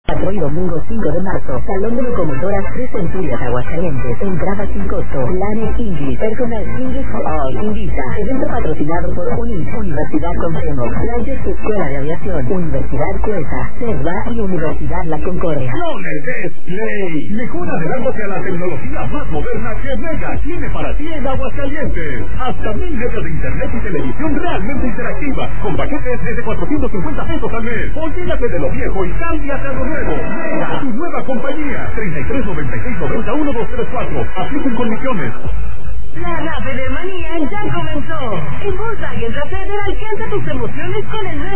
4 y domingo 5 de marzo, Salón de Locomotoras 3 Centurias Aguascalientes, entrada sin costo, Planet English, Personal English for All, Invita, evento patrocinado por UNIF, Universidad Compremos, Flyers Escuela de Aviación, Universidad Cuesa, CESBA y Universidad La Concordia. No le des play, mejor adelántate a la tecnología más moderna que Mega tiene para ti en Aguascalientes. Hasta 1000 megas de internet y televisión realmente interactiva, con paquetes desde 450 pesos al mes. Olvídate de lo viejo y cámbiate a lo nuevo. Mega, tu nueva compañía. 33 96 90 1234. Apliquen condiciones. La Rapper Manía ya comenzó. En Volkswagen Tractor alcanza tus emociones con el nuevo